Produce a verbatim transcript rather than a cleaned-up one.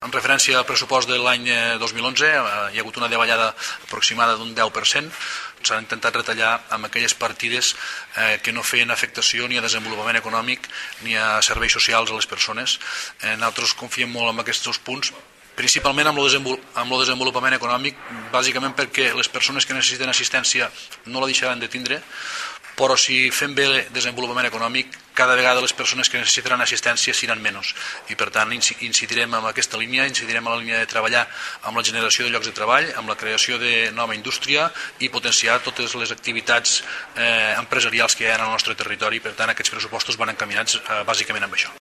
En referència al pressupost de l'any dos mil onze, hi ha hagut una davallada aproximada d'un deu per cent. S'han intentat retallar amb aquelles partides que no feien afectació ni a desenvolupament econòmic ni a serveis socials a les persones. Nosaltres confiem molt en aquests dos punts, principalment amb el desenvolupament econòmic, bàsicament perquè les persones que necessiten assistència no la deixaran de tindre, però si fem bé desenvolupament econòmic, cada vegada les persones que necessitaran assistència seran menys. I per tant incidirem en aquesta línia, incidirem en la línia de treballar amb la generació de llocs de treball, amb la creació de nova indústria i potenciar totes les activitats empresarials que hi ha en el nostre territori. Per tant, aquests pressupostos van encaminats bàsicament amb això.